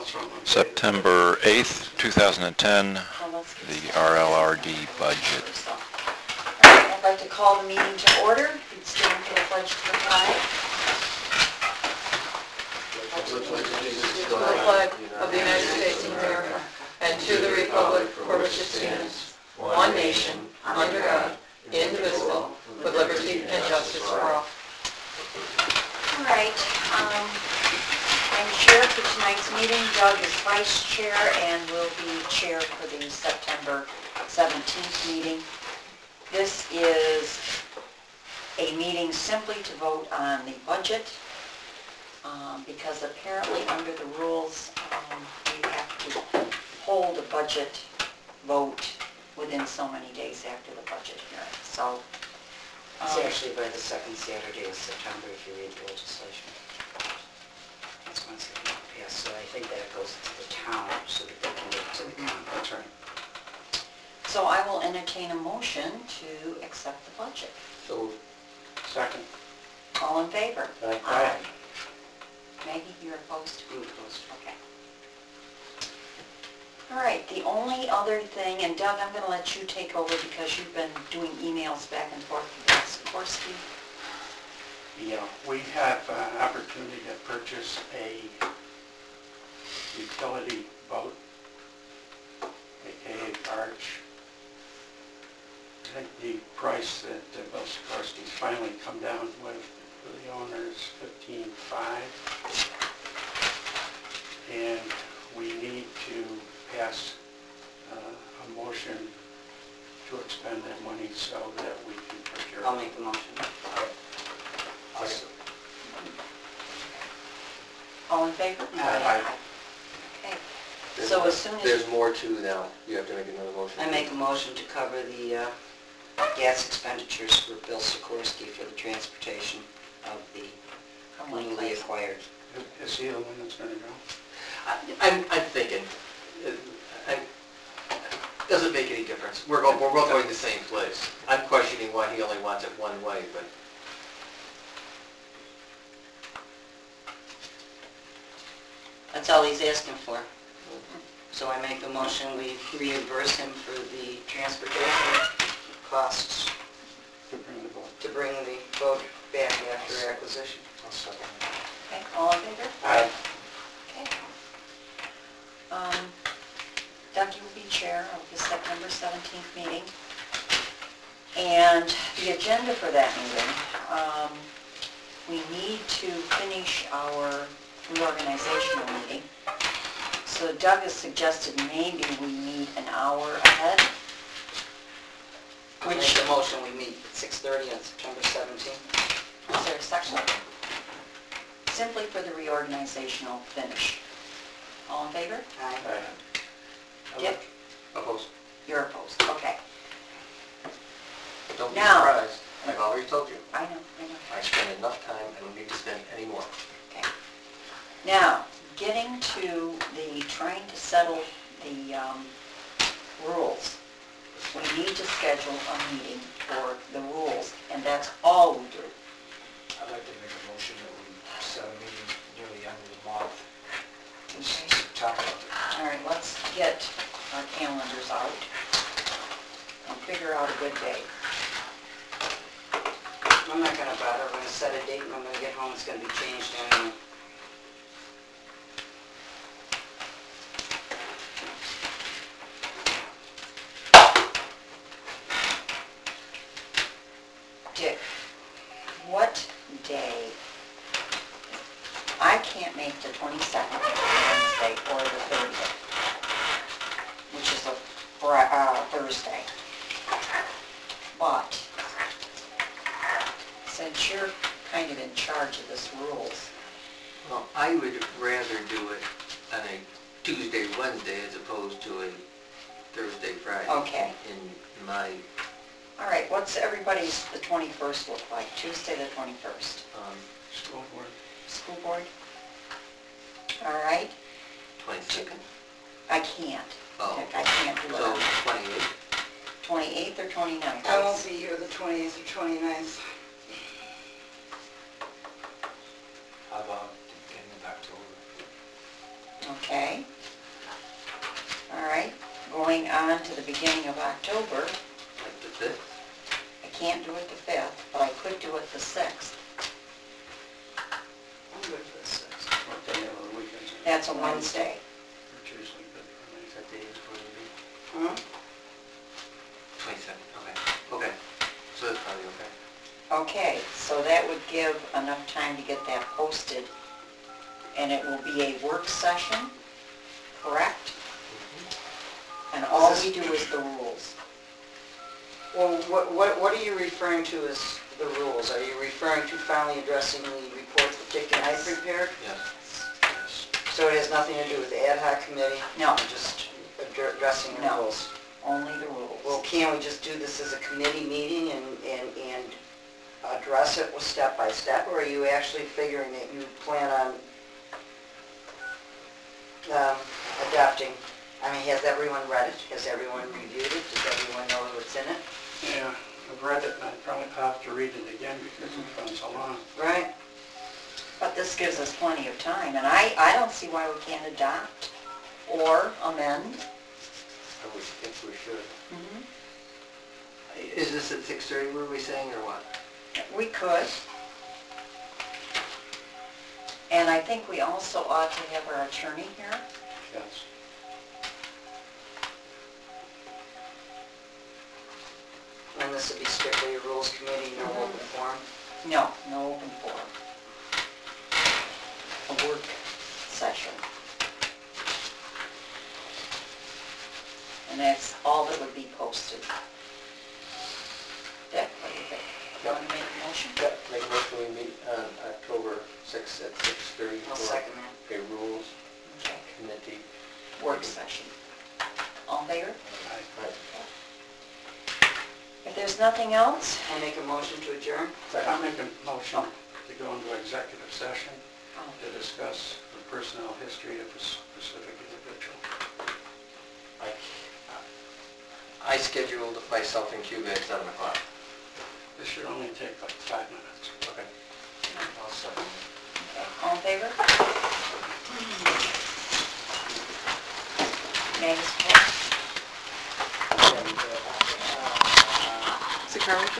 September 8th, 2010, the RLRD budget. I'd like to call the meeting to order. You'd stand for the pledge to the flag. To the flag of the United States of America and to the republic for which it stands, one nation, under God, indivisible, with liberty and justice for all. All right. I'm chair for tonight's meeting. Doug is vice chair and will be chair for the September 17th meeting. This is a meeting simply to vote on the budget. Because apparently under the rules, we have to hold a budget vote within so many days after the budget hearing. So It's actually by the second Saturday of September if you read the legislation. That's when it's going to pass. So I think that goes to the town so that they can get it to the county. That's right. So I will entertain a motion to accept the budget. So, second. All in favor? Aye. Maggie, you're opposed? You opposed. Okay. All right, the only other thing, and Doug, I'm going to let you take over because you've been doing emails back and forth with Sikorsky. Yeah, we have an opportunity to purchase a utility boat, aka barge. I think the price that Bill Sikorsky's finally come down with for the owner is $15,500, and we need to pass a motion to expend that money so that we can procure. I'll make the motion. All in favor? Aye. Okay. So as soon as... There's more to now. You have to make another motion. I make a motion to cover the gas expenditures for Bill Sikorsky for the transportation of the newly acquired. Is he the one that's going to go? I'm thinking, doesn't make any difference. We're both going the same place. I'm questioning why he only wants it one way, but That's all he's asking for. So I make the motion, we reimburse him for the transportation costs To bring the boat. to bring the boat back after acquisition. I'll second Okay, all in favor? Aye. Okay. Doug, you will be chair of the September 17th meeting. And the agenda for that meeting, we need to finish our reorganizational meeting. So Doug has suggested maybe we meet an hour ahead. I make the motion, we meet at 6:30 on September 17th. Is there a section? Simply for the reorganizational finish. All in favor? Aye. Dick? opposed. You're opposed, okay. Don't be Now- surprised. I've already told you. I know. I spend enough time, I don't need to spend any more. Okay. Now, getting to trying to settle the rules. We need to schedule a meeting for the rules, and that's all we do. I'd like to make a motion that we set a meeting near the end of the month Okay. to talk about it. All right, let's get our calendars out and figure out a good day. I'm not going to bother, we're going to set a date and I'm going to get home, it's going to be changed anyway. Dick, what day? I can't make the 22nd, Wednesday, or the 30th, which is a Thursday. But, since you're kind of in charge of this rules, Well, I would rather do it on a Tuesday, Wednesday, as opposed to a Thursday, Friday. Okay. In my, all right, what's everybody's, the 21st look like? Tuesday the 21st. School board. School board? All right, 22nd. I can't. Oh. Dick, I can't do it So on 28th. 28th or 29th? I won't be here the 28th or 29th. How about the beginning of October? Okay. All right, going on to the beginning of October, Like the 5th? I can't do it the 5th, but I could do it the 6th. I'm good for the 6th. What day of the weekends? That's a Wednesday. Which is usually good for me. Is that the day before the meeting? Hmm? 22nd, okay. Okay, so that's probably okay. Okay, so that would give enough time to get that posted, and it will be a work session, correct? And all we do is the rules. Well, what are you referring to as the rules? Are you referring to finally addressing the reports that Dick and I prepared? Yes. Yes. So it has nothing to do with the ad hoc committee? No. Just addressing the No. rules? Only the rules. Well, can't we just do this as a committee meeting and address it with step by step? Or are you actually figuring that you plan on adopting? I mean, has everyone read it? Has everyone reviewed it? Does everyone know what's in it? Yeah, I've read it, and I probably have to read it again because it's been so long. Right? But this gives us plenty of time, and I don't see why we can't adopt or amend. I would think we should. Mhm. Is this at 6:30, were we saying, or what? We could. And I think we also ought to have our attorney here. Yes. And this would be strictly a rules committee, no open forum? No, no open forum. A work session. And that's all that would be posted. Dick, what do you think? You want to make a motion? Yeah, make a motion we meet on October 6th at 6:30 I'll for second that. a rules Okay. committee. Work session. All in favor? I- If there's nothing else, I make a motion to adjourn? I'll make a motion to go into executive session oh, to discuss the personnel history of a specific individual. I scheduled myself in Cuba at 7 o'clock. This should only take like 5 minutes. Okay. I'll second. okay. All in favor? Magus, Is it Carmen?